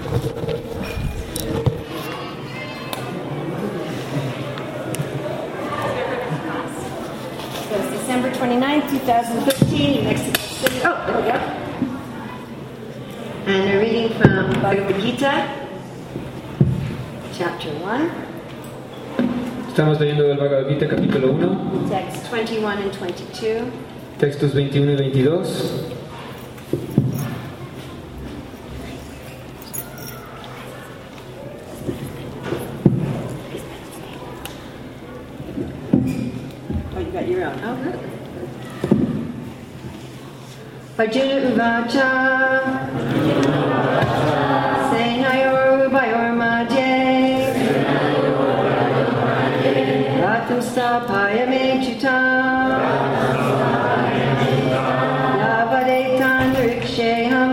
So it's December 29th, 2015 in Mexico City. Oh, there we go. And a reading from Bhagavad Gita, chapter 1. Estamos leyendo del Bhagavad Gita, capítulo 1. Texts 21 and 22. Textos 21 y 22. Your own. Oh, good. Arjuna Uvacha Senayor Ubayor Madhye Ratum Stapaya Mechuta Yavadetan Riksheham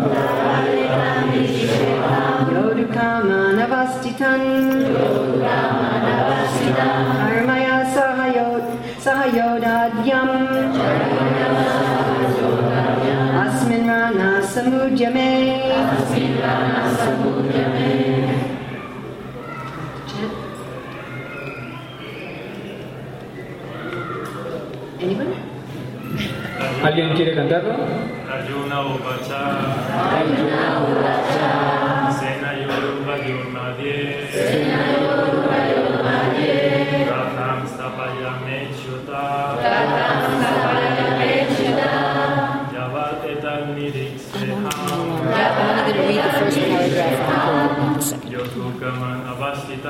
Yodukaman Avastitan Karmaya Sahayodadyam Asmin Rana Samudhyame. Anyone? ¿Alguien quiere cantarlo? Arjuna Uvacha Senayor Ubayor Madhye Ratham Stapaya Mechuta Yavatetan Niriksheham I'm only going to read the first paragraph and not the second. Yodukaman Avastita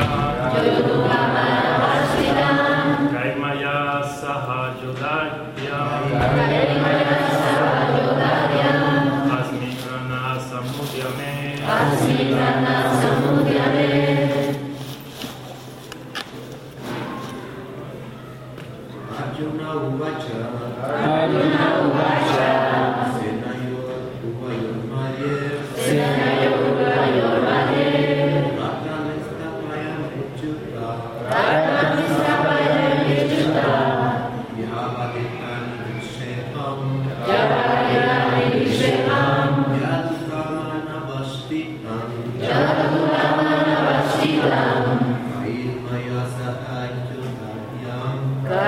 Kaimaya Sahajodatyam Asminana Samudhyame. Arjuna Uvacha Senayor Ubayor Madhye Ratam Stapaya Mechuta Yavadetan Riksheham Yadukaman Avastitam Kaimaya Sahajodatyam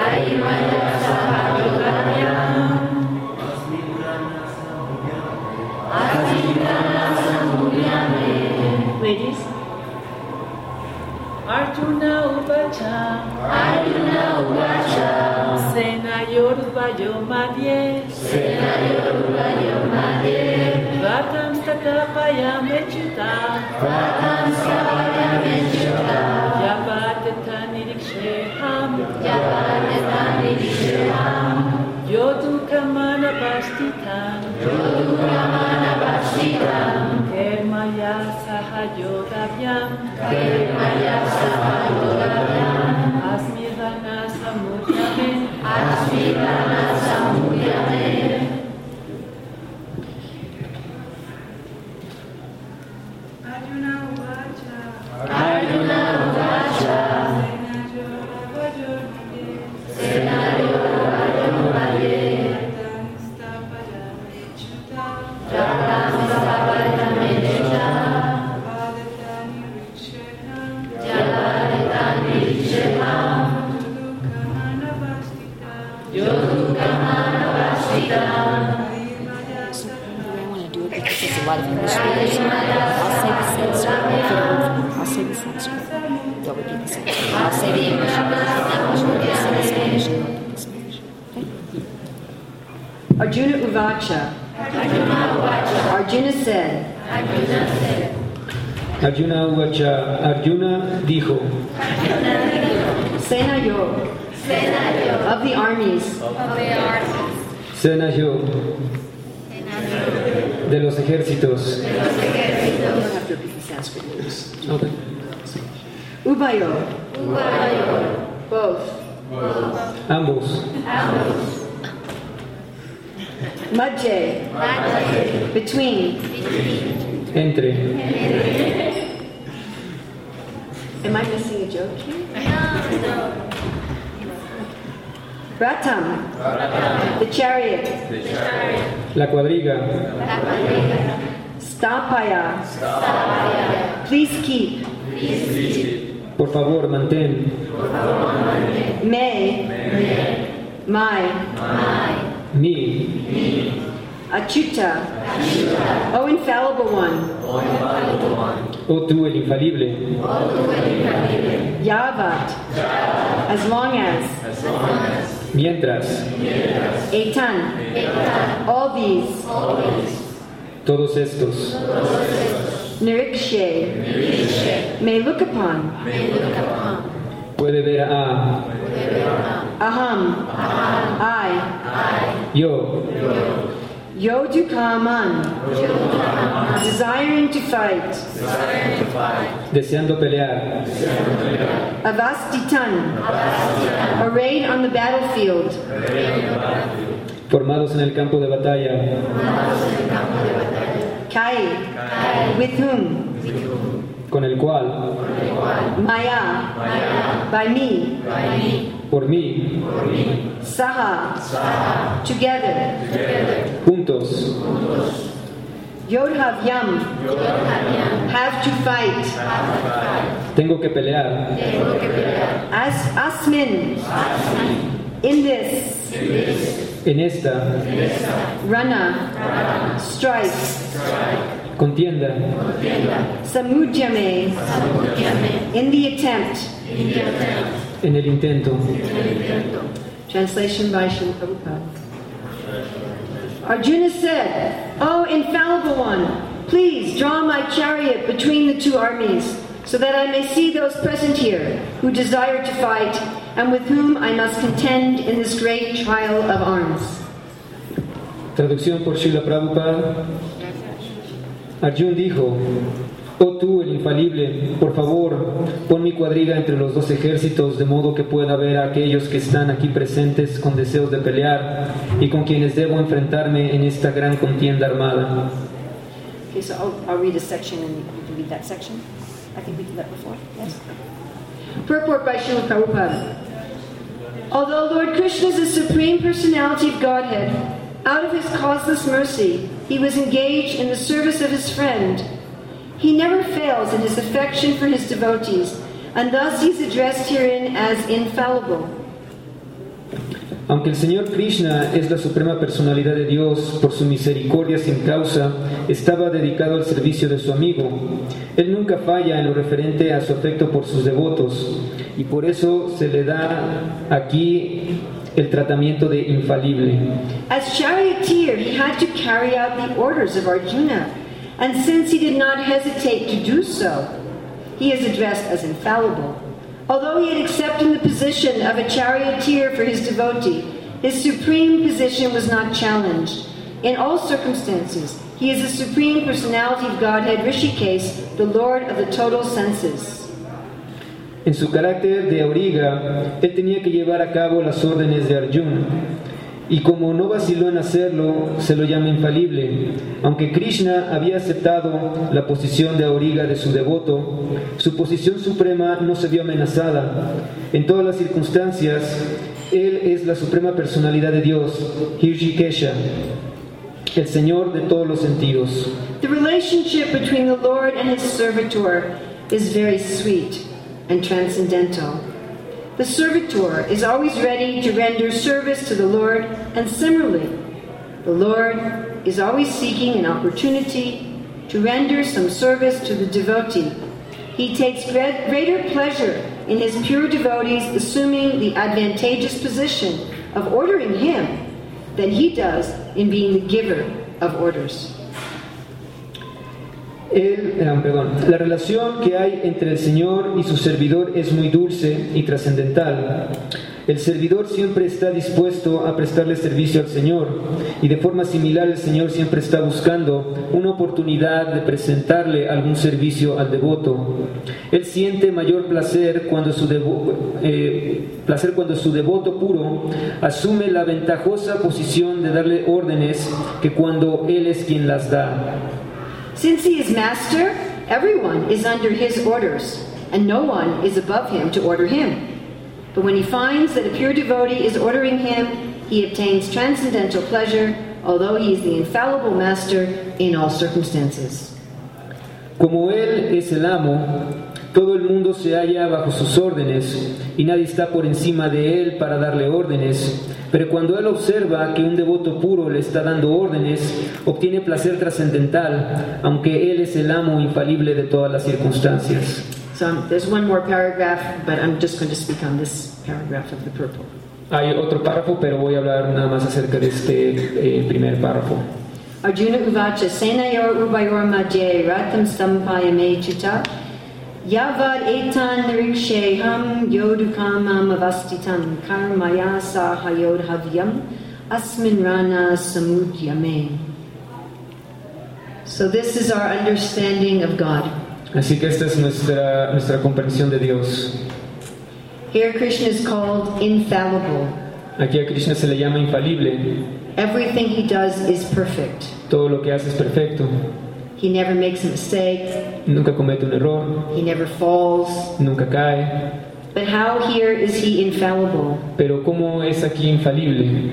Ladies? Arjuna Uvacha Senayor Ubayor Madhye Ratam Stapaya Mechuta Yavatetan Niriksheham Yodukaman Avastitam Kermaya Sahayodavyam Asmirana Samudhyame. Arjuna Uvacha Senayor Ubayor Madhye Ratam Stapaya Mechuta Yavadetan Riksheham Yodukaman Avastitam So the way I want to do it, because there's a lot of English speakers here, I'll say the Sanskrit. I'll say the Sanskrit. They'll repeat the Sanskrit. I'll say the English. I'll say the Spanish. And I'll do the Spanish. Okay? Arjuna Uvacha. Arjuna said. Arjuna Uvacha. Arjuna dijo. Senayor. Of the armies. Senayor de los ejércitos. You don't have to repeat the Sanskrit words. Okay. Ubayor. Both. Ambos. Madhye. Between. Entre. Am I missing a joke here? Ratam. The chariot. La cuadriga. Stapaya. Please keep. Por favor, mantén. May. My. Mi. Achyuta. O infallible one. Oh tú, el infalible. Yavat. As long as. Mientras. Etan. All these. Todos estos. Nirikshe. May look upon. Puede ver a Aham. I. yo. Yodukaman. Desiring to fight. Deseando pelear. Avastitan. Arrayed on the battlefield. Formados en el campo de batalla. Kai. With whom? Con el cual. Maya. By me. Por mí. Saha. Together. Juntos. Yodhavyam. Have to fight. Tengo que pelear. Asmin. In this. En esta. Rana. Strife. Contienda. Samujyame. In the attempt. En el intento. Translation by Srila Prabhupada. Arjuna said, "O infallible one, please draw my chariot between the two armies, so that I may see those present here who desire to fight, and with whom I must contend in this great trial of arms." Traducción por Srila Prabhupada. Arjuna dijo: Oh tú, el infalible, por favor, pon mi cuadriga entre los dos ejércitos, de modo que pueda ver a aquellos que están aquí presentes con deseos de pelear y con quienes debo enfrentarme en esta gran contienda armada. Okay, so I'll read a section and you can read that section. I think we did that before. Yes. Purport by Srila Prabhupada. Although Lord Krishna is the Supreme Personality of Godhead, out of his causeless mercy, he was engaged in the service of his friend. He never fails in his affection for his devotees, and thus he is addressed herein as infallible. Aunque el Señor Krishna es la suprema personalidad de Dios, por su misericordia sin causa, estaba dedicado al servicio de su amigo. Él nunca falla en lo referente a su afecto por sus devotos, y por eso se le da aquí el tratamiento de infalible. As charioteer, he had to carry out the orders of Arjuna, and since he did not hesitate to do so, he is addressed as infallible. Although he had accepted the position of a charioteer for his devotee, his supreme position was not challenged. In all circumstances, he is the supreme personality of Godhead, Rishikesh, the Lord of the total senses. En su carácter de auriga, él tenía que llevar a cabo las órdenes de Arjuna, y como no vaciló en hacerlo, se lo llama infalible. Aunque Krishna había aceptado la posición de auriga de su devoto, su posición suprema no se vio amenazada. En todas las circunstancias, él es la suprema personalidad de Dios, Hirshikesha, el Señor de todos los sentidos. The relationship between the Lord and his servitor is very sweet and transcendental. The servitor is always ready to render service to the Lord, and similarly, the Lord is always seeking an opportunity to render some service to the devotee. He takes greater pleasure in his pure devotees assuming the advantageous position of ordering him than he does in being the giver of orders. La relación que hay entre el Señor y su servidor es muy dulce y trascendental. El servidor siempre está dispuesto a prestarle servicio al Señor, y de forma similar el Señor siempre está buscando una oportunidad de presentarle algún servicio al devoto. Él siente mayor placer cuando su devoto puro asume la ventajosa posición de darle órdenes que cuando él es quien las da. Since he is master, everyone is under his orders, and no one is above him to order him. But when he finds that a pure devotee is ordering him, he obtains transcendental pleasure, although he is the infallible master in all circumstances. Como Él es el amo, todo el mundo se halla bajo sus órdenes y nadie está por encima de Él para darle órdenes. Pero cuando Él observa que un devoto puro le está dando órdenes, obtiene placer trascendental, aunque Él es el amo infalible de todas las circunstancias. So there's one more paragraph, but I'm just going to speak on this paragraph of the purple. Hay otro párrafo, pero voy a hablar nada más acerca de este primer párrafo. Arjuna uvacha senayor ubayor madhye ratam stampayame chita yavad etan niriksheham yodukamam avastitam karmaya sahayodhavyam asmin rana samudyame. So this is our understanding of God. Así que esta es nuestra comprensión de Dios. Here Krishna is called infallible. Aquí a Krishna se le llama infalible. Everything he does is perfect. Todo lo que hace es perfecto. He never makes a mistake. Nunca comete un error. He never falls. Nunca cae. But how here is he infallible? Pero ¿cómo es aquí infalible?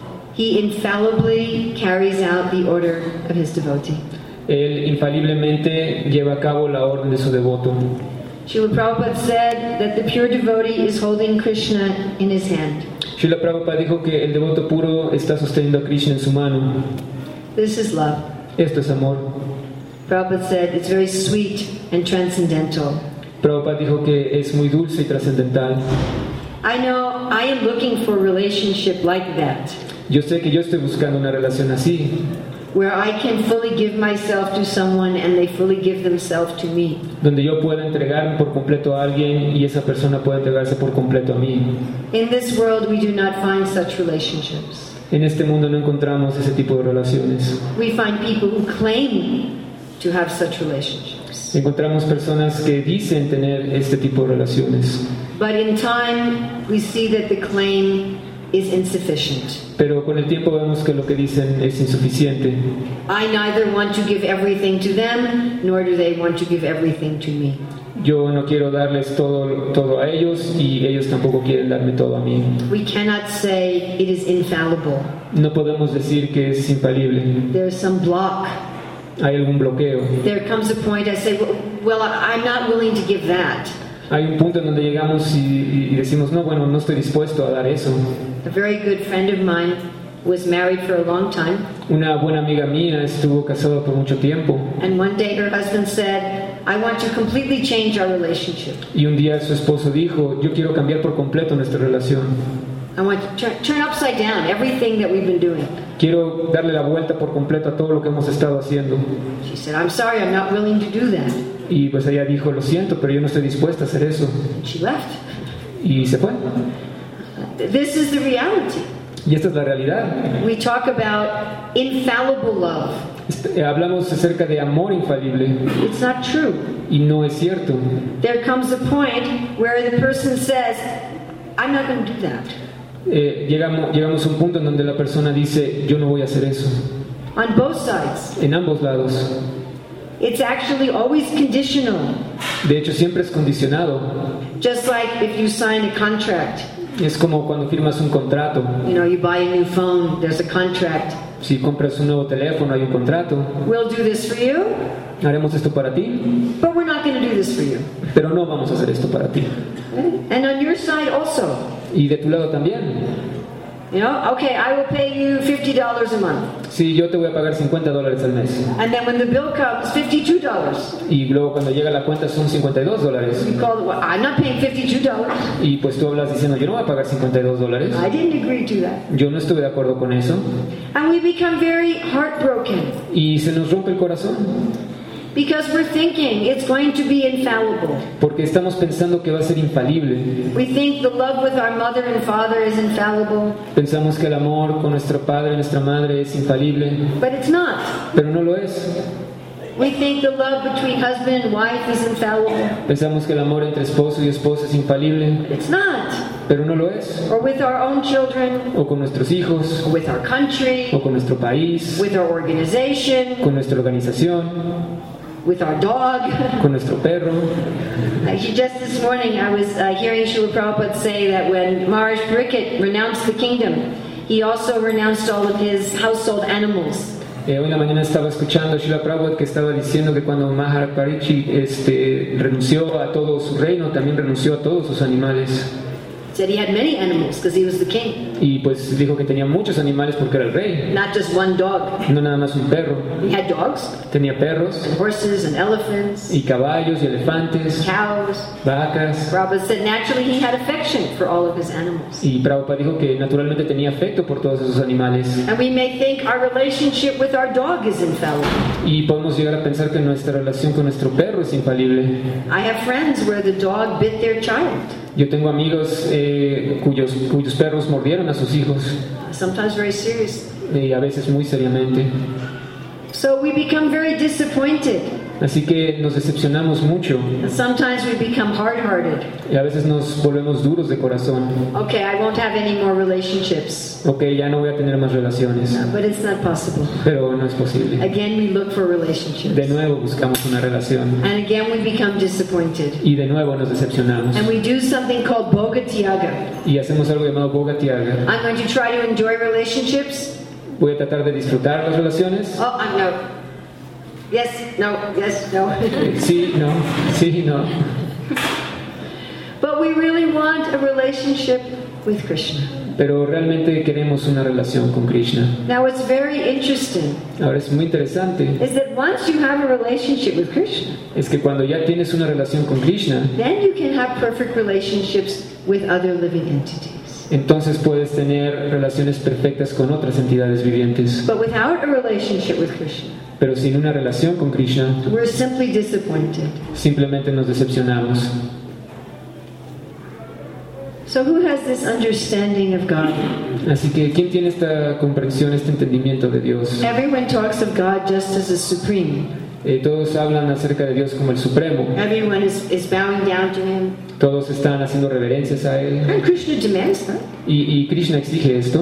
He infallibly carries out the order of his devotee. Él infaliblemente lleva a cabo la orden de su devoto. Srila Prabhupada said that the pure devotee is holding Krishna in his hand. Srila Prabhupada dijo que el devoto puro está sosteniendo a Krishna en su mano. This is love. Esto es amor. Prabhupada said it's very sweet and transcendental. Prabhupada dijo que es muy dulce y trascendental. I know I am looking for a relationship like that, Yo sé que yo estoy buscando una relación así, where I can fully give myself to someone and they fully give themselves to me. donde yo pueda entregarme por completo a alguien y esa persona pueda entregarse por completo a mí. In this world, we do not find such relationships. En este mundo no encontramos ese tipo de relaciones. We find people who claim to have such relationships. Encontramos personas que dicen tener este tipo de relaciones, But in time, we see that the claim is insufficient. pero con el tiempo vemos que lo que dicen es insuficiente. I neither want to give everything to them, nor do they want to give everything to me. Yo no quiero darles todo a ellos y ellos tampoco quieren darme todo a mí. We cannot say it is infallible. No podemos decir que es infalible. There's some block. Hay algún bloqueo. There comes a point I say, well, I'm not willing to give that. Hay un punto en donde llegamos y decimos, no, bueno, no estoy dispuesto a dar eso. A very good friend of mine was married for a long time, Una buena amiga mía estuvo casada por mucho tiempo and one day her husband said, I want to completely change our relationship. y un día su esposo dijo, yo quiero cambiar por completo nuestra relación. I want to turn upside down everything that we've been doing. Quiero darle la vuelta por completo a todo lo que hemos estado haciendo. She said, I'm sorry, I'm not willing to do that. Y pues ella dijo, lo siento, pero yo no estoy dispuesta a hacer eso. She left. Y se fue. This is the reality. Y esta es la realidad. We talk about infallible love. Hablamos acerca de amor infalible It's not true. y no es cierto. There comes a point where the person says, I'm not going to do that. Llegamos a un punto en donde la persona dice, yo no voy a hacer eso. On both sides. En ambos lados. It's actually always conditional. De hecho, siempre es condicionado. Just like if you sign a contract. Es como cuando firmas un contrato. You know, you buy a new phone, there's a contract. Si compras un nuevo teléfono, hay un contrato. We'll do this for you, Haremos esto para ti, but we're not going to do this for you. pero no vamos a hacer esto para ti. And on your side also. Y de tu lado también. You know, okay, I will pay you $50 a month. Sí, yo te voy a pagar $50 al mes. And then when the bill comes, $52. Y luego cuando llega la cuenta son $52. You call, well, I'm not paying $52. Y pues tú hablas diciendo, yo no voy a pagar $52. I didn't agree to that. Yo no estuve de acuerdo con eso. And we become very heartbroken Y se nos rompe el corazón. because we're thinking it's going to be infallible. Porque estamos pensando que va a ser infalible. We think the love with our mother and father is infallible, Pensamos que el amor con nuestro padre y nuestra madre es infalible. but it's not. Pero no lo es. We think the love between husband and wife is infallible. Pensamos que el amor entre esposo y esposa es infalible. It's not. Pero no lo es. Or with our own children, O con nuestros hijos, or with our country, o con nuestro país, with our organization, con nuestra organización, with our dog. con nuestro perro. Actually, just this morning I was hearing Srila Prabhupada say that when Maharaj Pariksit renounced the kingdom, he also renounced all of his household animals. Hoy en la mañana estaba escuchando a Srila Prabhupada que estaba diciendo que cuando Maharaj Parikshit renunció a todo su reino, también renunció a todos sus animales. Said he had many animals because he was the king, Y pues dijo que tenía muchos animales porque era el rey, not just one dog. no nada más un perro. He had dogs, Tenía perros and horses, and elephants, y caballos y elefantes, cows. vacas. Prabhupada said naturally he had affection for all of his animals. Y Prabhupada dijo que naturalmente tenía afecto por todos esos animales. And we may think our relationship with our dog is infallible. Y podemos llegar a pensar que nuestra relación con nuestro perro es infalible. I have friends where the dog bit their child, Yo tengo amigos cuyos perros mordieron a sus hijos, sometimes very seriously. y a veces muy seriamente. So we become very disappointed. Así que nos decepcionamos mucho And sometimes we become hard-hearted. y a veces nos volvemos duros de corazón. Okay, I won't have any more relationships. Ok, ya no voy a tener más relaciones, But it's not possible. pero no es posible. Again, we look for De relationships. nuevo buscamos una relación And again, we become disappointed. y de nuevo nos decepcionamos. And we do something called Bhoga Tyaga. Y hacemos algo llamado Bhoga Tyaga. I'm going to try to enjoy relationships. Voy a tratar de disfrutar las relaciones. Oh, no. Yes, no, yes, no. Sí, no, sí, no. But we really want a relationship with Krishna. Pero realmente queremos una relación con Krishna. Now, what's very interesting Ahora es muy interesante, is that once you have a relationship with Krishna, es que cuando ya tienes una relación con Krishna, then you can have perfect relationships with other living entities. entonces puedes tener relaciones perfectas con otras entidades vivientes. But without a relationship with Krishna, Pero sin una relación con Krishna, we're simply disappointed. simplemente nos decepcionamos. So who has this understanding of God? Así que, ¿quién tiene esta comprensión, este entendimiento de Dios? Everyone talks of God just as a supreme. Todos hablan acerca de Dios como el Supremo. Everyone is bowing down to Him. Todos están haciendo reverencias a Él. And Krishna demands that. Y Krishna exige esto.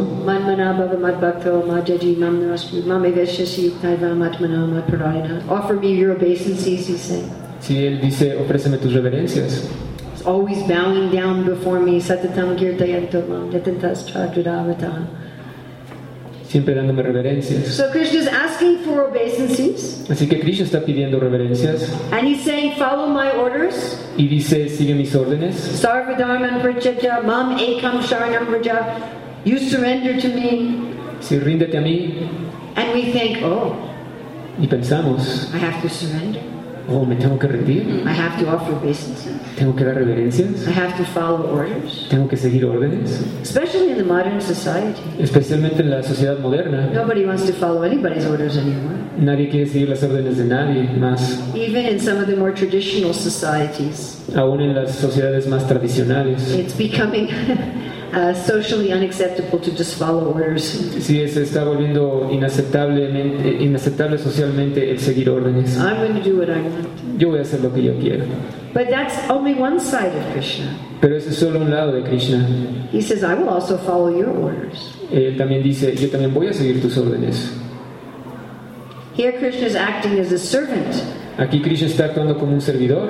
Offer me your obeisances, he's saying. Si Él dice, ofréceme tus reverencias. He's always bowing down before me. Satatam kirtayanto mam yatantas chadradavata. Siempre dándome reverencias. So Krishna is asking for obeisances. Así que Krishna está pidiendo reverencias. And he's saying, follow my orders. Y dice, sigue mis órdenes. Sarvadharman prajaja mam ekam sharanam vraja. You surrender to me. Si ríndete a mí. And we think, oh, Y pensamos, I have to surrender. oh, me tengo que rendir. I have to offer obeisances. Tengo que dar reverencias. I have to follow orders. Tengo que seguir órdenes. Especially in the modern society. Especialmente en la sociedad moderna. Nobody wants to follow anybody's orders anymore. Nadie quiere seguir las órdenes de nadie más. Even in some of the more traditional societies, Aún en las sociedades más tradicionales. it's becoming socially unacceptable to just follow orders. Sí, se está volviendo inaceptable socialmente el seguir órdenes. I'm going to do what I want. Yo voy a hacer lo que yo quiero. But that's only one side of Krishna. Pero ese es solo un lado de Krishna. He says, I will also follow your orders. Él también dice, yo también voy a seguir tus órdenes. Here Krishna is acting as a servant. Aquí Krishna está actuando como un servidor.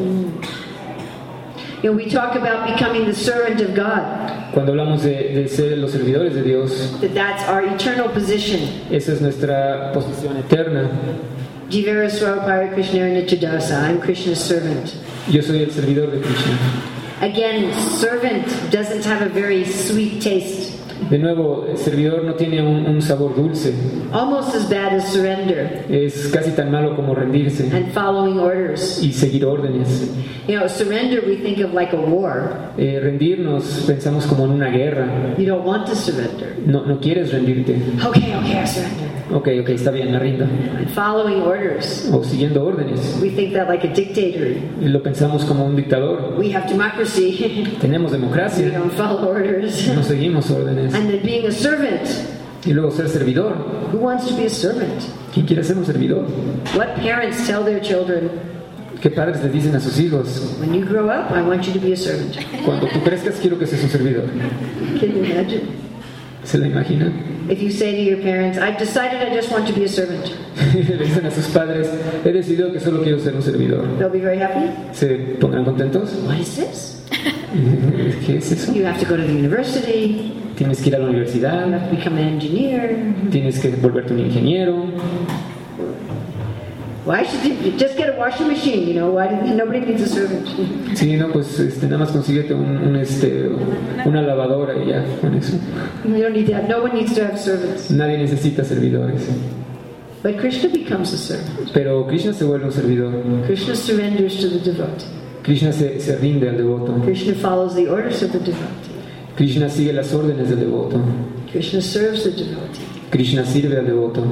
You know, we talk about becoming the servant of God, Cuando hablamos de ser los servidores de Dios, that's our eternal position. esa es nuestra posición eterna. Jivara Swarapara Krishna Nityadasa, I'm Krishna's servant. Yo soy el servidor de Krishna. Again, servant doesn't have a very sweet taste. De nuevo, el servidor no tiene un sabor dulce. Almost as bad as surrender Es casi tan malo como rendirse and following orders. y seguir órdenes. You know, surrender we think of like a war. Rendirnos pensamos como en una guerra. You don't want to surrender. No quieres rendirte. Okay, I surrender. Ok, está bien, me rindo. And following orders, O siguiendo órdenes. we think that like a dictator. Y lo pensamos como un dictador. We have democracy. Tenemos We democracia. don't follow orders. No seguimos órdenes. And then being a servant. Y luego ser servidor. Who wants to be a servant? ¿Quién quiere ser un servidor? What parents tell their children, ¿Qué padres le dicen a sus hijos? when you grow up, I want you to be a servant. Cuando tú crezcas quiero que seas un servidor. Can you imagine? ¿Se lo imaginan? If you say to your parents, I've decided I just want to be a servant, Le dicen a sus padres, he decidido que solo quiero ser un servidor. they'll be very happy. ¿Se pondrán contentos? What is this? ¿Qué es eso? You have to go to the university. Tienes que ir a la You universidad, have to become an engineer. tienes que volverte un ingeniero. Why should you just get a washing machine? You know, why nobody needs a servant? Sí, no, pues nada más consíguete una lavadora y ya con eso. You don't need that. No one needs to have servants. Nadie necesita servidores. But Krishna becomes a servant. Pero Krishna se vuelve un servidor. Krishna surrenders to the devotee. Krishna se rinde al devoto. Krishna follows the orders of the devotee. Krishna sigue las órdenes del devoto. Krishna serves the devotee. Krishna sirve al devoto.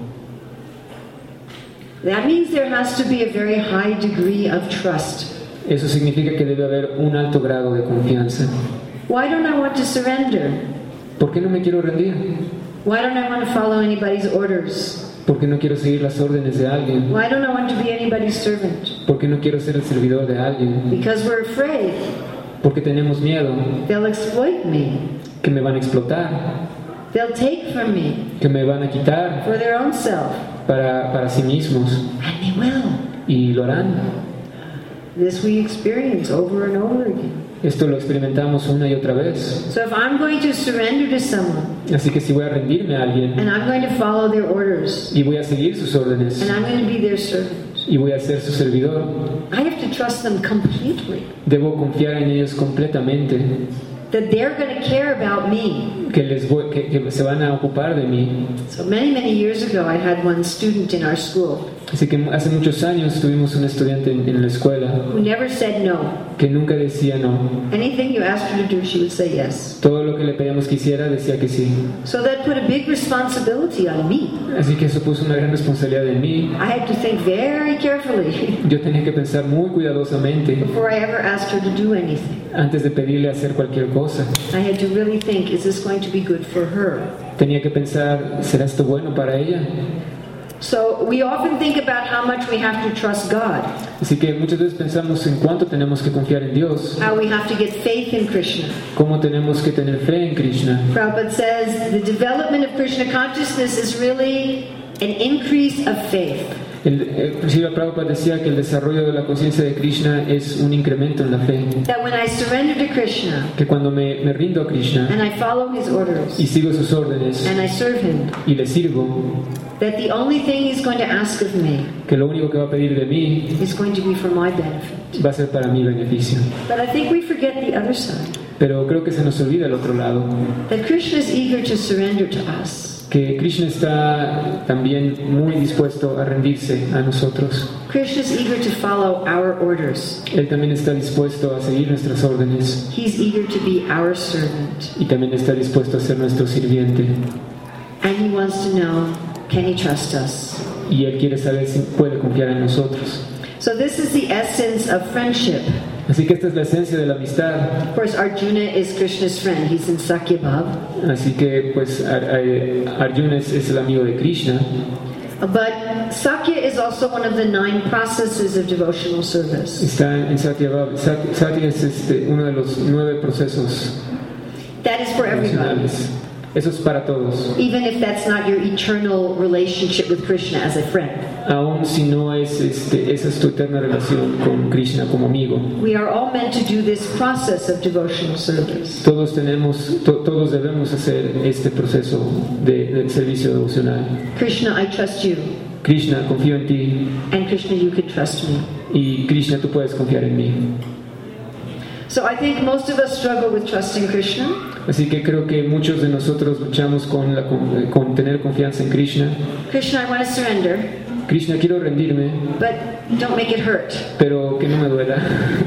That means there has to be a very high degree of trust. Eso significa que debe haber un alto grado de confianza. Why don't I want to surrender? ¿Por qué no me quiero rendir? Why don't I want to follow anybody's orders? ¿Por qué no quiero seguir las órdenes de alguien? Why don't I want to be anybody's servant? ¿Por qué no quiero ser el servidor de alguien? Because we're afraid Porque tenemos miedo they'll exploit me. que me van a explotar, They'll take from me que me van a quitar for their own self. para sí mismos. And they will. Y lo harán. This we experience over and over again. Esto lo experimentamos una y otra vez. So if I'm going to surrender to someone Así que si voy a rendirme a alguien and I'm going to follow their orders y voy a seguir sus órdenes and I'm going to be their servant, y voy a ser su servidor, I have to trust them completely. debo confiar en ellos completamente, That they're going to care about me. que se van a ocupar de mí. So many years ago I had one student in our school Así que hace muchos años tuvimos un estudiante en la escuela who never said no. que nunca decía no. Anything you asked her to do, she would say yes. Todo lo que le pedíamos que hiciera decía que sí. So that put a big responsibility on me. Así que eso puso una gran responsabilidad en mí. I had to think very carefully Yo tenía que pensar muy cuidadosamente before I ever asked her to do anything. antes de pedirle hacer cualquier cosa. I had to really think, is this going to be good for her? Tenía que pensar, ¿será esto bueno para ella? So we often think about how much we have to trust God, Así que muchas veces pensamos en cuánto tenemos que confiar en Dios, how we have to get faith in Krishna. cómo tenemos que tener fe en Krishna. Prabhupada says the development of Krishna consciousness is really an increase of faith. Srila Prabhupada decía que el desarrollo de la conciencia de Krishna es un incremento en la fe. That when I surrender to Krishna Que cuando me rindo a Krishna and I follow his orders y sigo sus órdenes and I serve him, y le sirvo, that the only thing he's going to ask of me que lo único que va a pedir de mí is going to be for my benefit. va a ser para mi beneficio. But I think we forget the other side, Pero creo que se nos olvida el otro lado, that Krishna is eager to surrender to us. que Krishna está también muy dispuesto a rendirse a nosotros. Krishna is eager to follow our orders. Él también está dispuesto a seguir nuestras órdenes He's eager to be our servant. y también está dispuesto a ser nuestro sirviente. And he wants to know, can he trust us? Y Él quiere saber si puede confiar en nosotros. So this is the essence of friendship. Así que esta es la esencia de la amistad. Of course, Arjuna is Krishna's friend. He's in Sakyabhav. Así que pues Arjuna es el amigo de Krishna. But Sakya is also one of the 9 processes of devotional service. Está en Satyabhav. Satya es uno de los 9 procesos That is for everybody. devocionales. Eso es para todos. Even if that's not your eternal relationship with Krishna as a friend. Aun si no es esa es tu eterna relación con Krishna como amigo. We are all meant to do this process of devotional service. Todos debemos hacer este proceso de servicio devocional. Krishna, I trust you. Krishna, confío en ti. And Krishna, you can trust me. Y Krishna, tú puedes confiar en mí. So I think most of us struggle with trusting Krishna. Así que creo que muchos de nosotros luchamos con tener confianza en Krishna. Krishna, I want to surrender, Krishna, quiero rendirme, but don't make it hurt. pero que no me duela.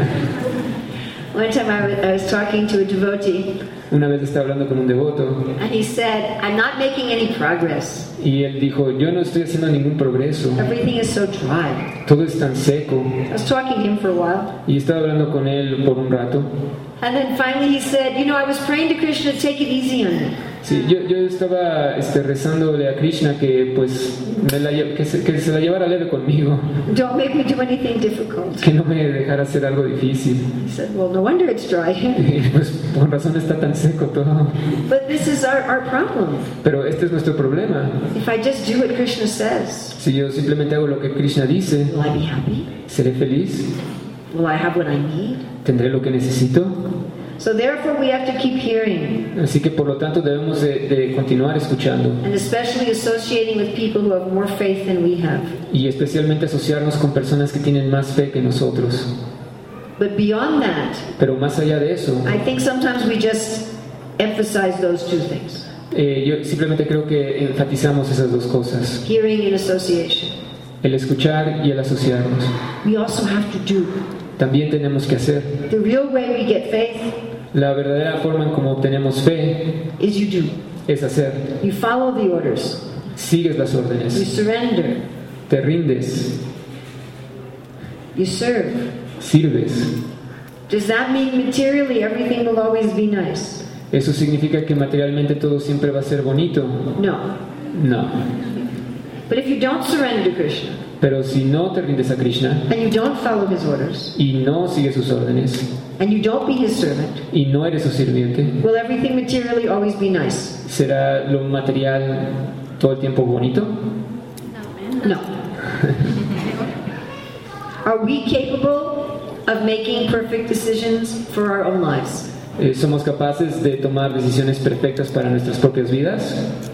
One time I was talking to a devotee, Una vez estaba hablando con un devoto and he said, I'm not making any progress. y él dijo, yo no estoy haciendo ningún progreso, Everything is so dry. todo es tan seco. I was talking to him for a while, Y estaba hablando con él por un rato. and then finally he said, I was praying to Krishna to take it easy on me. Sí, yo estaba rezándole a Krishna que pues que se la llevara leve conmigo, Don't make me do anything difficult. que no me dejara hacer algo difícil. He said, well, no wonder it's dry. Y pues por razón está tan seco todo. But this is our problem. Pero este es nuestro problema. If I just do what Krishna says, Si yo simplemente hago lo que Krishna dice, will I be happy? ¿seré feliz? Will I have what I need? ¿Tendré lo que necesito? So therefore we have to keep hearing, Así que por lo tanto debemos de continuar escuchando and especially associating with people who have more faith than we have. y especialmente asociarnos con personas que tienen más fe que nosotros. But beyond that, Pero más allá de eso, I think sometimes we just emphasize those two things, yo simplemente creo que enfatizamos esas dos cosas, hearing and association. el escuchar y el asociarnos. We also have to do. También tenemos que hacer. The real way we get faith La verdadera forma en cómo obtenemos fe is you do. es hacer. You follow the orders. Sigues las You órdenes, surrender. te rindes, You serve. sirves. Does that mean materially everything will always be nice? ¿Eso significa que materialmente todo siempre va a ser bonito? No. No. But if you don't surrender to Krishna Pero si no te rindes a Krishna and you don't follow his orders y no sigues sus órdenes and you don't be his servant, y no eres su sirviente, will everything materially always be nice? ¿será lo material todo el tiempo bonito? No. Are we capable of making perfect decisions for our own lives? ¿Somos capaces de tomar decisiones perfectas para nuestras propias vidas?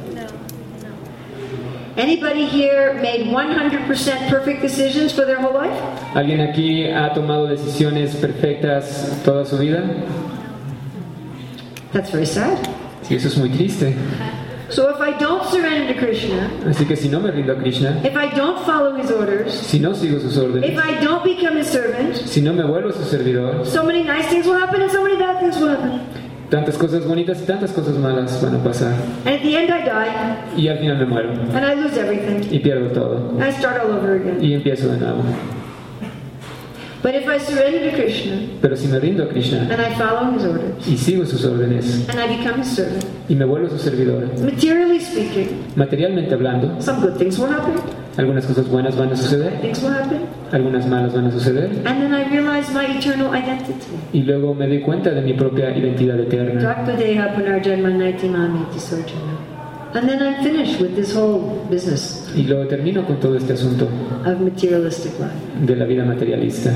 Anybody here made 100% perfect decisions for their whole life? ¿Alguien aquí ha tomado decisiones perfectas toda su vida? That's very sad. Sí, eso es muy triste. So if I don't surrender to Krishna, Así que si no me rindo a Krishna, if I don't follow his orders, si no sigo sus if órdenes, I don't become his servant, si no me vuelvo su servidor, so many nice things will happen and so many bad things will happen. tantas cosas bonitas y tantas cosas malas van a pasar. And at the end I die Y al final me muero and I lose everything. y pierdo todo. And I start all over again. Y empiezo de nuevo. But if I surrender to Krishna Pero si me rindo a Krishna and I follow his orders y sigo sus órdenes and I become his servant, y me vuelvo su servidor, materially speaking, materialmente hablando, some good things will happen, algunas cosas buenas van a bad suceder, things will happen, algunas malas van a suceder, and then I realize my eternal identity. y luego me doy cuenta de mi propia identidad eterna. Daktadeha punarjanma naitimamiti sojana. And then I'm finished with this whole business Y luego termino con todo este asunto of materialistic life. de la vida materialista.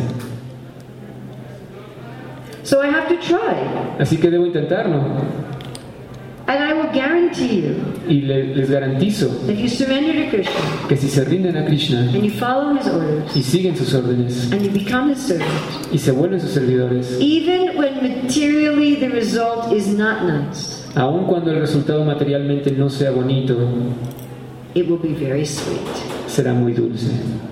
So I have to try. Así que debo intentarlo. And I will guarantee you Y les garantizo that if you surrender to Krishna que si se rinden a Krishna and you follow his orders y siguen sus órdenes and you become his servant, y se vuelven sus servidores, even when materially the result is not nice, aun cuando el resultado materialmente no sea bonito, it will be very sweet. será muy dulce.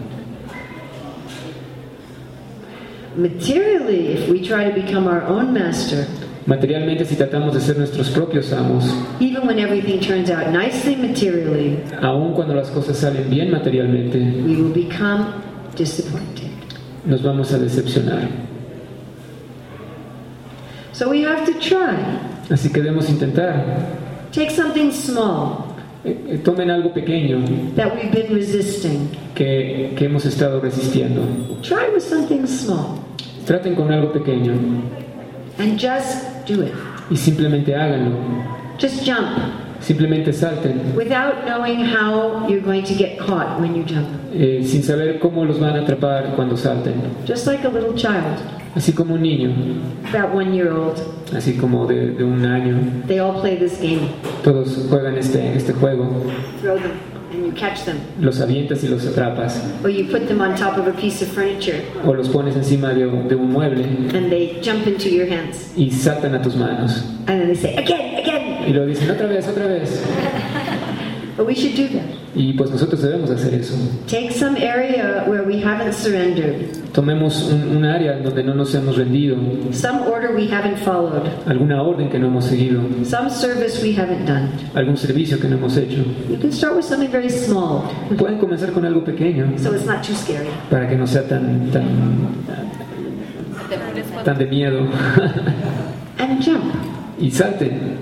Materially, if we try to become our own master, Materialmente, si tratamos de ser nuestros propios amos, even when everything turns out nicely materially, aun cuando las cosas salen bien materialmente, we will become disappointed. nos vamos a decepcionar. So we have to try. Así que debemos intentar. Take something small Tomen algo pequeño that we've been resisting. que hemos estado resistiendo. Try with something small Traten con algo pequeño and just do it. y simplemente háganlo. Just jump Simplemente salten, without knowing how you're going to get caught when you jump. sin saber cómo los van a atrapar cuando salten. Just like a little child, Así como un niño, about 1 year old. así como de 1 año. They all play this game. Todos juegan este juego. Throw them and you catch them. Los avientas y los atrapas. Or you put them on top of a piece of furniture O los pones encima de un mueble and they jump into your hands. y saltan a tus manos. And then they say, again, again. Y lo dicen otra vez, otra vez. But we should do that. Y pues nosotros debemos hacer eso. Take some area where we haven't surrendered, Tomemos un área donde no nos hemos rendido, some order we haven't followed, alguna orden que no hemos seguido, some service we haven't done. algún servicio que no hemos hecho. You can start with something very small, Pueden comenzar con algo pequeño so it's not too scary. para que no sea tan de miedo. And jump. Y salten.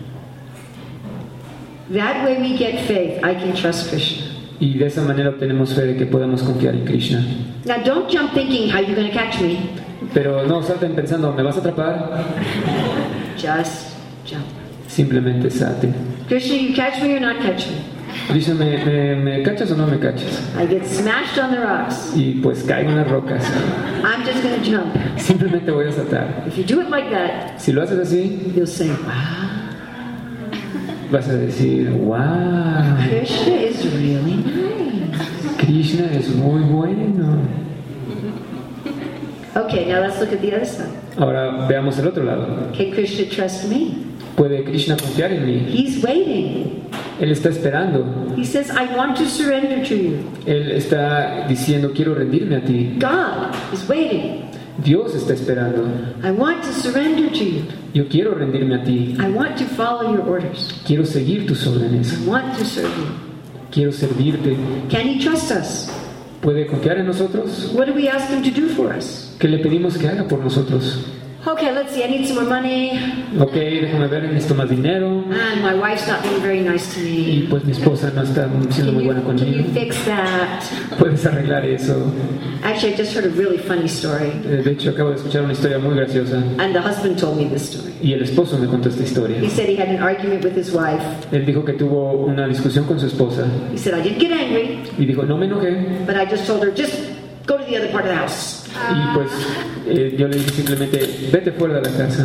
That way we get faith. I can trust Krishna. Y de esa manera obtenemos fe de que podemos confiar en Krishna. Now don't jump thinking, how are you going to catch me? Pero no salten pensando, ¿me vas a atrapar? Just jump. Simplemente salten. Krishna, you catch me or not catch me? Krishna, ¿me cachas o no me cachas? I get smashed on the rocks. Y pues caigo en las rocas. I'm just going to jump. Simplemente voy a saltar. If you do it like that, Si lo haces así, you'll say, wow, vas a decir, wow, Krishna is really nice. Krishna es muy bueno. Okay, now let's look at the other side. Ahora veamos el otro lado. Can Krishna trust me? ¿Puede Krishna confiar en mí? He's waiting. Él está esperando. He says, I want to surrender to you. Él está diciendo, quiero rendirme a ti. God is waiting. Dios está esperando. I want to surrender to you. Yo quiero rendirme a ti. I want to follow your orders. Quiero seguir tus órdenes. I want to serve you. Quiero servirte. Can he trust us? ¿Puede confiar en nosotros? What do we ask him to do for us? ¿Qué le pedimos que haga por nosotros? Okay, let's see. I need some more money. Ok, déjame ver, necesito más dinero. And my wife's not being very nice to Y me. pues mi esposa no está siendo muy buena Can you conmigo. fix that? ¿Puedes arreglar eso? Actually, I just heard a really funny story. De hecho, acabo de escuchar una historia muy graciosa. And the husband told me this story. Y el esposo me contó esta historia. He said he had an argument with his wife. Él dijo que tuvo una discusión con su esposa. He said, I didn't get angry, Y dijo, no me enojé. but I just told her, just go to the other part of the house. Y pues yo le dije simplemente, vete fuera de la casa.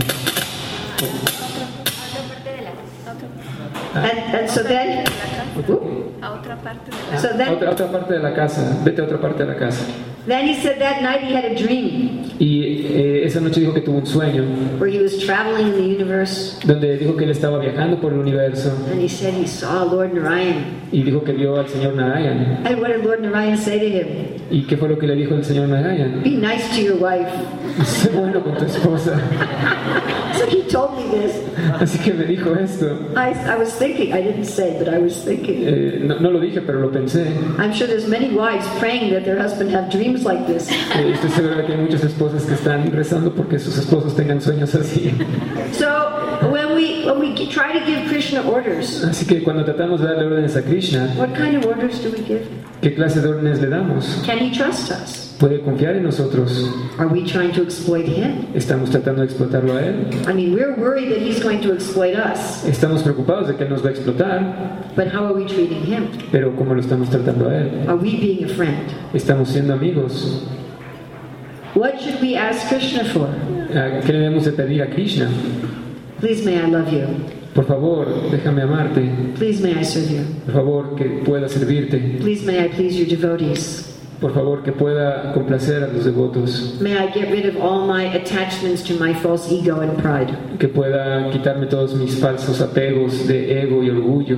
And so then, A otra parte de la so A then, otra parte de la casa. Vete a otra parte de la casa. then he said that night he had a dream Y esa noche dijo que tuvo un sueño where he was traveling in the universe, donde dijo que él estaba viajando por el universo and he said he saw Lord Narayan. y dijo que vio al señor Narayan. And what did Lord Narayan say to him? ¿Y qué fue lo que le dijo el señor Narayan? Be nice to your wife. Sé bueno con tu esposa. So he told me this. Así que me dijo esto. I was thinking, I didn't say, but I was thinking. No lo dije, pero lo pensé. I'm sure there's many wives praying that their husband have dreams like this. Estoy seguro de que hay muchas esposas que están rezando porque sus esposos tengan sueños así. So when we try to give Krishna orders, Así que cuando tratamos de darle órdenes a Krishna, what kind of orders do we give? ¿qué clase de órdenes le damos? Can he trust us? ¿Puede confiar en nosotros? Are we trying to exploit him? ¿Estamos tratando de explotarlo a él? I mean, we're worried that he's going to exploit us, Estamos preocupados de que él nos va a explotar, but how are we treating him? pero ¿cómo lo estamos tratando a él? Are we being a friend? ¿Estamos siendo amigos? What should we ask Krishna for? ¿Qué le debemos de pedir a Krishna? Please may I love you. Por favor, déjame amarte. Please may I serve you. Por favor, que pueda servirte. Please may I please your devotees. Por favor, que pueda complacer a los devotos. May I get rid of all my attachments to my false ego and pride. Que pueda quitarme todos mis falsos apegos de ego y orgullo.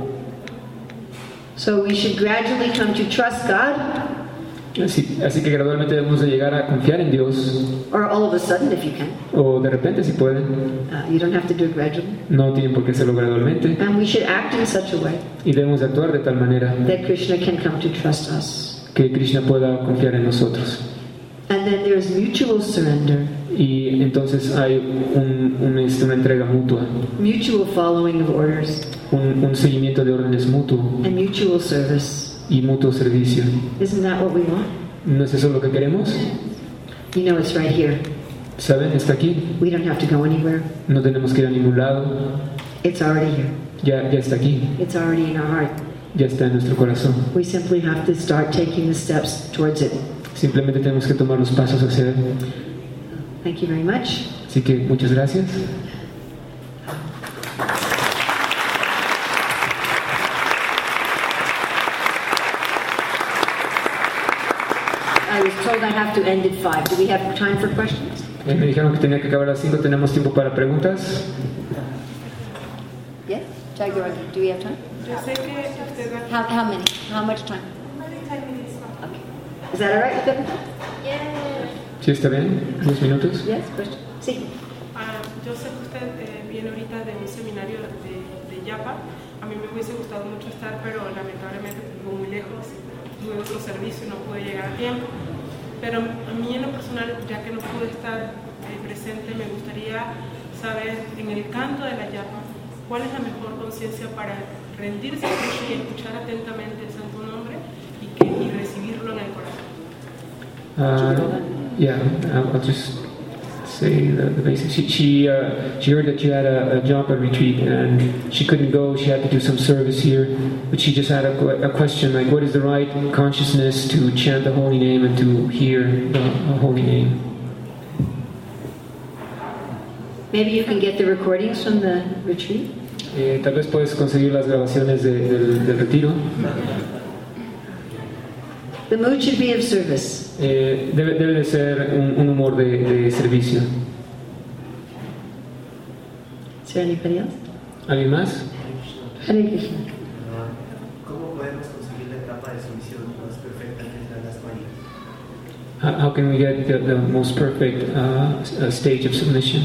So we should gradually come to trust God, Así que gradualmente debemos de llegar a confiar en Dios. or all of a sudden if you can. O de repente si pueden. You don't have to do it gradually. No tienen por qué hacerlo gradualmente. And we should act in such a way Y debemos de actuar de tal manera that Krishna can come to trust us. que Krishna pueda confiar en nosotros. And then there's mutual surrender, Y entonces hay una entrega mutua, mutual following of orders, un seguimiento de órdenes mutuo and mutual service. y mutuo servicio. Isn't that what we want? ¿No es eso lo que queremos? You know, it's right here. ¿Saben? Está aquí. We don't have to go anywhere. No tenemos que ir a ningún lado. It's already here. Ya está aquí. It's already in our heart. Ya está en nuestro corazón. We simply have to start taking the steps towards it. Simplemente tenemos que tomar los pasos hacia él. Thank you very much. Así que muchas gracias. I was told I have to end at 5. Do we have time for questions? Me dijeron que tenía que acabar a las 5. ¿Tenemos tiempo para preguntas? Yeah? Jaguar, do we have time? Yo sé que usted va How many? How much time? Okay. Is that all right with everyone? ¿Sí está bien? ¿10 minutos? Yes, question? Sí. Yo sé que usted viene ahorita de un seminario de Yapa. A mí me hubiese gustado mucho estar, pero lamentablemente vivo muy lejos. Tuve otro servicio y no pude llegar a tiempo. Pero a mí en lo personal, ya que no pude estar presente, me gustaría saber en el canto de la Yapa cuál es la mejor conciencia para rendirse a Krishna y escuchar atentamente el santo nombre y recibirlo en el corazón. Yeah, I'll just say the basics. She heard that you had a japa retreat and she couldn't go. She had to do some service here, but she just had a question like, what is the right consciousness to chant the holy name and to hear the holy name? Maybe you can get the recordings from the retreat. Tal vez puedes conseguir las grabaciones del retiro. The mood should be of service. Debe de ser un humor de servicio. Is there anybody else? ¿Alguien más? Hare Krishna. ¿Cómo podemos conseguir la etapa de sumisión más perfecta que es la de las Marías? How can we get the most perfect stage of submission?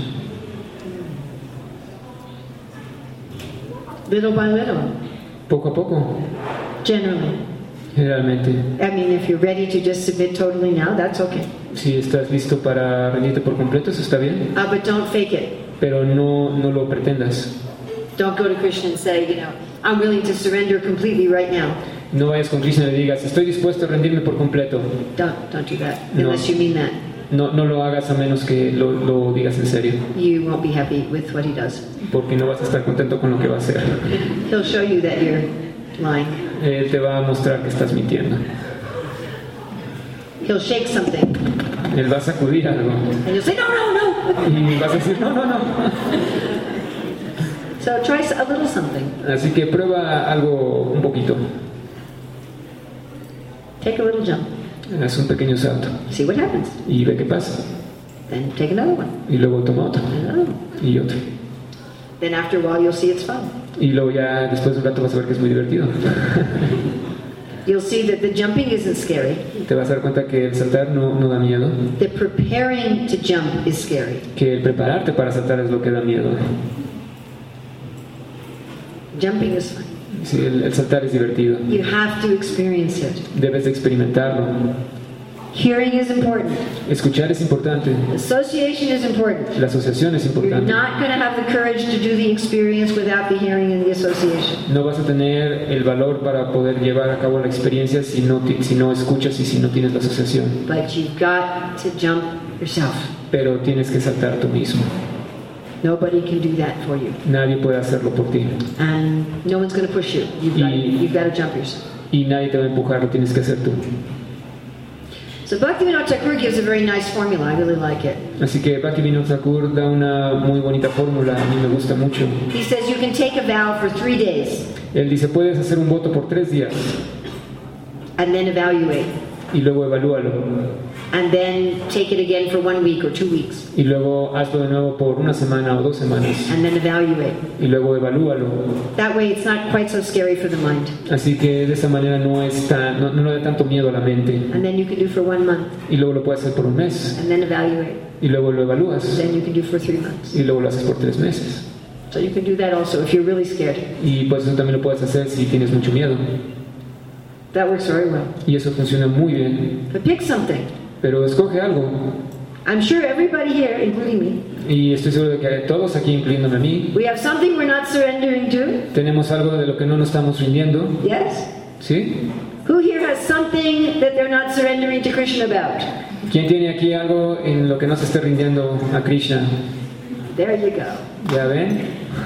Little by little, Poco a poco, generally. generalmente. I mean, if you're ready to just submit totally now, that's okay. Si estás listo para rendirte por completo, eso está bien. But don't fake it. Pero no lo pretendas. Don't go to Krishna and say, I'm willing to surrender completely right now. No vayas con Krishna y le digas, estoy dispuesto a rendirme por completo. Don't do that, No. unless you mean that. No lo hagas a menos que lo digas en serio, You won't be happy with what he does. porque no vas a estar contento con lo que va a hacer. He'll show you that you're lying. Él te va a mostrar que estás mintiendo. He'll shake something, Él va a sacudir algo and you'll say, no. y vas a decir, no. So try a little something. Así que prueba algo un poquito. Take a little jump. Haz un pequeño salto See what happens. y ve qué pasa. Then take another one. Y luego toma otro Another one. y otro. Then after a while, you'll see it's fun. Y luego ya después de un rato vas a ver que es muy divertido. You'll see that the jumping isn't scary. Te vas a dar cuenta que el saltar no da miedo, The preparing to jump is scary. que el prepararte para saltar es lo que da miedo. Jumping is fun. Sí, el saltar es divertido. You have to experience it. Debes de experimentarlo. Hearing is important. Escuchar es importante. Association is important. La asociación es You're importante. not going to have the courage to do the experience without the hearing and the association. No vas a tener el valor para poder llevar a cabo la experiencia si no escuchas y si no tienes la asociación. But you've got to jump yourself. Pero tienes que saltar tú mismo. Nobody can do that for you. Nadie puede hacerlo por ti. And no one's going to push you. You've got to jump yourself. Y nadie te va a empujar, lo tienes que hacer tú. So Bhaktivinoda Thakur gives a very nice formula. I really like it. Así que Bhaktivinoda Thakur da una muy bonita fórmula, a mí me gusta mucho. He says you can take a vow for 3 days Él dice, puedes hacer un voto por 3 días and then evaluate. y luego evalúalo. And then take it again for 1 week or 2 weeks. Y luego hazlo de nuevo por 1 semana o 2 semanas And then evaluate. y luego evalúalo. That way it's not quite so scary for the mind. Así que de esa manera no le da tanto miedo a la mente. And then you can do for 1 month. Y luego lo puedes hacer por 1 mes And then evaluate. y luego lo evalúas Then you can do for 3 months. y luego lo haces por 3 meses. So you can do that also if you're really scared. Y pues eso también lo puedes hacer si tienes mucho miedo. That works very well. Y eso funciona muy bien. But pick something. Pero escoge algo. I'm sure everybody here, including me, Y estoy seguro de que todos aquí, incluyéndome a mí, we have something we're not surrendering to. tenemos algo de lo que no nos estamos rindiendo. Yes? ¿Sí? Who here has something that they're not surrendering to Krishna about? ¿Quién tiene aquí algo en lo que no se esté rindiendo a Krishna? There you go. ¿Ya ven?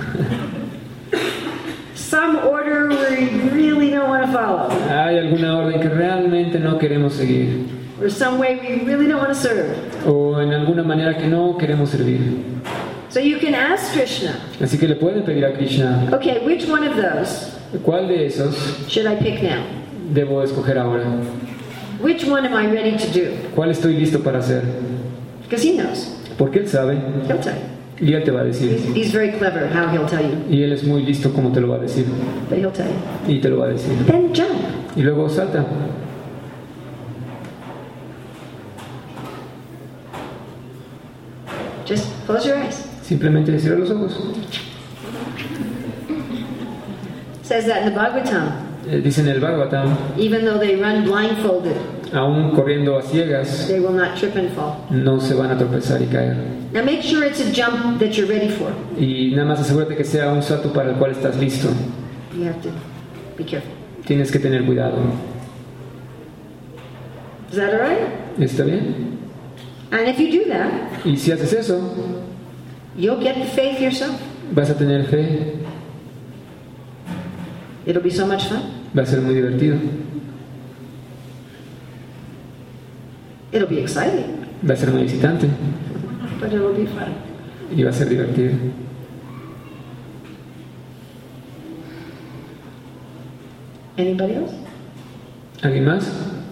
Some order we really don't want to follow, Hay alguna orden que realmente no queremos seguir. or some way we really don't want to serve. O en alguna manera que no queremos servir. So you can ask Krishna, Así que le pueden pedir a Krishna, okay, which one of those ¿cuál de esos should I pick now? debo escoger ahora? Which one am I ready to do? ¿Cuál estoy listo para hacer? Because he knows. Porque él sabe He'll tell you. y él te va a decir. He's very clever how he'll tell you, Y él es muy listo como te lo va a decir. but he'll tell you. Y te lo va a decir. Then jump. Y luego salta. Just close your eyes. Simplemente cierra los ojos. It says that in the Bhagavatam, Dice en el Bhagavatam, even though they run blindfolded, aún corriendo a ciegas, they will not trip and fall. no se van a tropezar y caer. Now make sure it's a jump that you're ready for. Y nada más asegúrate que sea un salto para el cual estás listo. You have to be careful. Tienes que tener cuidado. Is that all right? ¿Está bien? And if you do that, Y si haces eso, you'll get the faith yourself. vas a tener fe, It'll be so much fun. va a ser muy divertido, It'll be exciting, va a ser muy excitante but it'll be fun. y va a ser divertido. Anybody else? ¿Alguien más?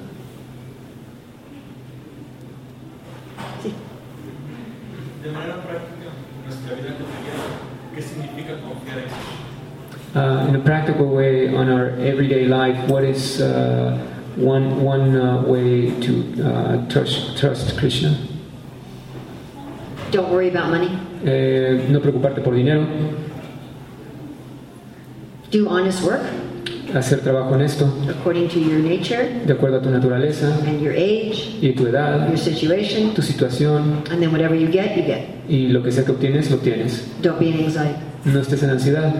Sí. De manera práctica, en nuestra vida cotidiana, ¿qué significa confiar en Dios? In a practical way, on our everyday life, what is one way to trust Krishna? Don't worry about money. No preocuparte por dinero, Do honest work hacer trabajo honesto, according to your nature de acuerdo a tu naturaleza and your age, y tu edad, your situation, tu situación, and then whatever you get, you get. y lo que sea que obtienes, lo obtienes. Don't be in anxiety. No estés en ansiedad.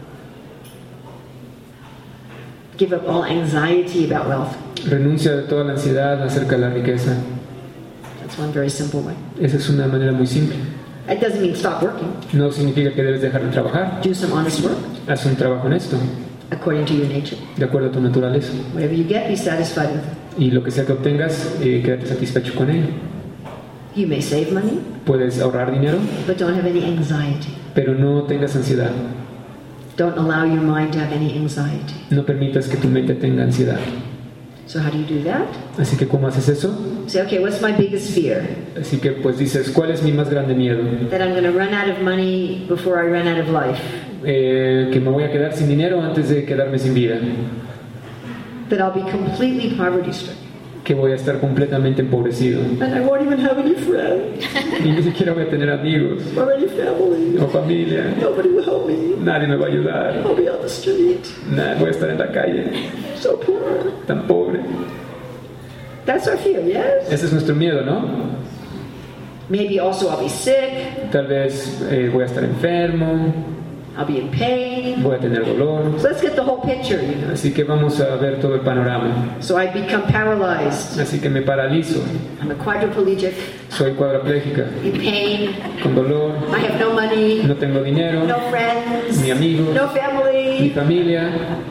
Give up all anxiety about wealth. Renuncia de toda la ansiedad acerca de la riqueza. That's one very simple way. Esa es una manera muy simple. It doesn't mean stop working. No significa que debes dejar de trabajar. Do some honest work Haz un trabajo honesto, according to your nature. de acuerdo a tu naturaleza. Whatever you get, be satisfied with it. Y lo que sea que obtengas, quédate satisfecho con ello. You may save money, Puedes ahorrar dinero, but don't have any anxiety. pero no tengas ansiedad. Don't allow your mind to have any anxiety. No permitas que tu mente tenga ansiedad. So how do you do that? Así que, ¿cómo haces eso? Say, okay, what's my biggest fear? Así que, pues dices, ¿cuál es mi más grande miedo? That I'm going to run out of money before I run out of life. Que me voy a quedar sin dinero antes de quedarme sin vida. That I'll be completely poverty stricken. Que voy a estar completamente empobrecido. And I won't even have any friends Y ni siquiera voy a tener amigos or any family. o familia. Nobody will help me. Nadie me va a ayudar. I'll be on the street. Voy a estar en la calle, So poor. tan pobre. That's our fear, yes? Ese es nuestro miedo, ¿no? Maybe also I'll be sick. Tal vez voy a estar enfermo, I'll be in pain. voy a tener dolor. So let's get the whole picture, you know. Así que vamos a ver todo el panorama. So I become paralyzed. Así que me paralizo. I'm a quadriplegic, Soy cuadraplégica, in pain. con dolor, I have no money, no tengo dinero, no friends, ni amigos, no ni family. familia.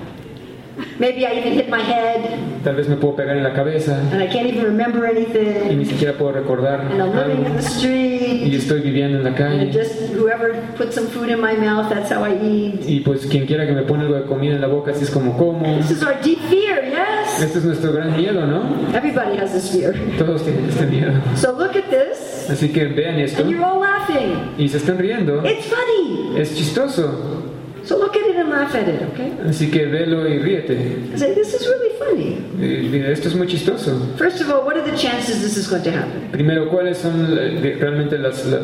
Maybe I even hit my head Tal vez me puedo pegar en la cabeza and I can't even remember y ni anything. siquiera puedo recordar And I'm living in algo. the street. Y estoy viviendo en la And calle. just whoever puts some food in my mouth, that's how I eat. Y pues quien quiera que me pone algo de comida en la boca, así es como como. This is our deep fear, yes? Este es nuestro gran miedo, ¿no? Everybody has this fear. Todos tienen este miedo. So look at this, Así que vean esto and you're all laughing. y se están riendo. It's funny. Es chistoso. So look at it and laugh at it, okay? Así que velo y ríete. Say, this is really funny. Esto es muy chistoso. First of all, what are the chances this is going to happen? Primero, ¿cuáles son realmente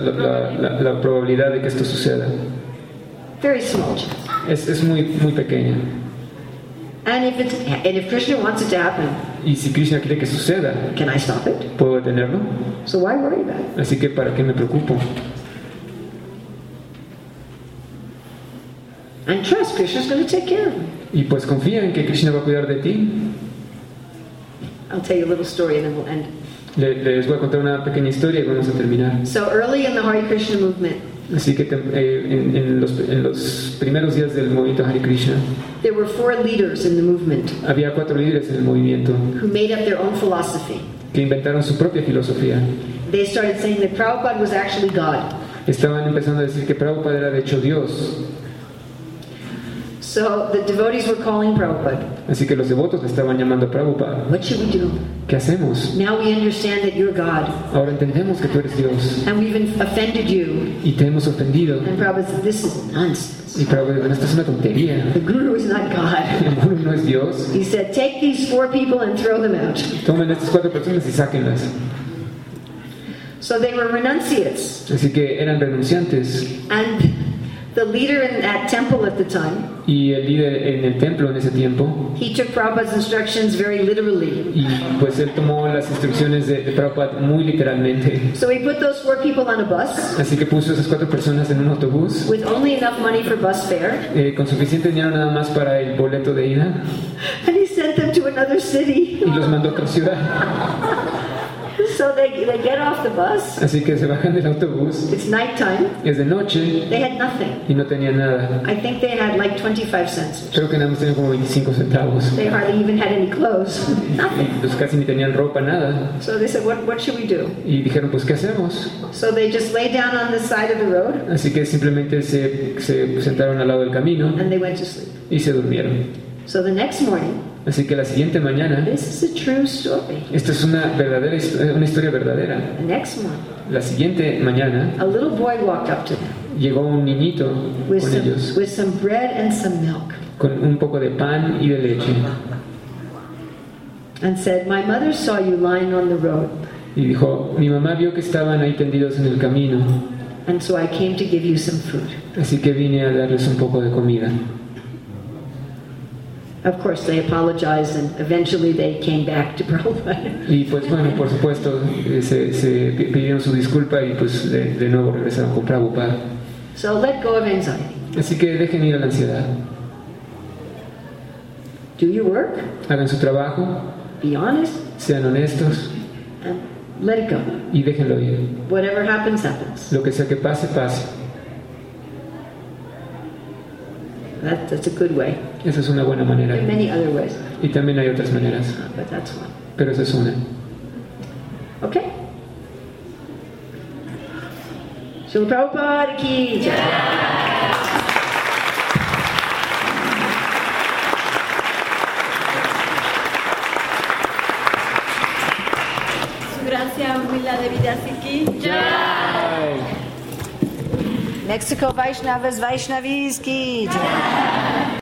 la probabilidad de que esto suceda? Very small chance. Es muy pequeña. And if Krishna wants it to happen, Y si Krishna quiere que suceda, can I stop it? ¿puedo detenerlo? So why worry about it? Así que ¿para qué me preocupo? And trust Krishna's going to take care of me. Y pues confía en que Krishna va a cuidar de ti. I'll tell you a little story and then we'll end. Les voy a contar una pequeña historia y vamos a terminar. So early in the Hare Krishna movement, Así que en los primeros días del movimiento Hare Krishna there were 4 leaders in the movement había 4 líderes en el movimiento who made up their own philosophy. que inventaron su propia filosofía. They started saying that Prabhupada was actually God. Estaban empezando a decir que Prabhupada era de hecho Dios. So the devotees were calling Prabhupada. Así que los devotos le estaban llamando a Prabhupada. What should we do? ¿Qué hacemos? Now we understand that you're God. Ahora entendemos que tú eres Dios And we've offended you. y te hemos ofendido. And Prabhupada said, this is nonsense. Y Prabhupada, esto es una tontería. The Guru is not God. El Guru no es Dios. He said, take these 4 people and throw them out. Tomen estas 4 personas y sáquenlas. So they were renunciates. Así que eran renunciantes. And the leader in that temple at the time, Y el líder en el templo en ese tiempo, he took Prabhupada's instructions very literally. y pues él tomó las instrucciones de Prabhupada muy literalmente. So he put those 4 people on a bus Así que puso a esas 4 personas en un autobús with only enough money for bus fare. con suficiente dinero nada más para el boleto de ida And he sent them to another city. y los mandó a otra ciudad. So they get off the bus. Así que se bajan del autobús, It's nighttime. es de noche They had nothing. y no tenían nada. I think they had like 25 cents. Creo que nada más tenían como 25 centavos. They hardly even had any clothes. Nothing. Y pues casi ni tenían ropa, nada. So they said, what should we do? Y dijeron, pues, ¿qué hacemos? So they just lay down on the side of the road Así que simplemente se sentaron al lado del camino and they went to sleep. y se durmieron. So the next morning, Así que la siguiente mañana, this is a true story. esta es una historia verdadera. The next morning, La siguiente mañana a little boy walked up to them llegó un niñito with con ellos, some bread and some milk con un poco de pan y de leche. and said, "My mother saw you lying on the road, Y dijo, mi mamá vio que estaban ahí tendidos en el camino, and so I came to give you some food." así que vine a darles un poco de comida. Of course, they apologized and eventually they came back to Prabhupada. Y pues bueno, por supuesto, se pidieron su disculpa y pues de nuevo regresaron con Prabhupada. So let go of anxiety. Así que dejen ir a la ansiedad. Do your work, Hagan su trabajo, be honest, sean honestos and let it go. y déjenlo ir. Whatever happens, happens. Lo que sea que pase, pase. That's a good way. Esa es una buena manera. There are many other ways, Y también hay otras maneras, but that's one. pero esa es una. Okay? Srila Prabhupada ki jai. Su gracia, humildad de vida aquí. Mexico Vaishnavas Vaishnavis ki jai.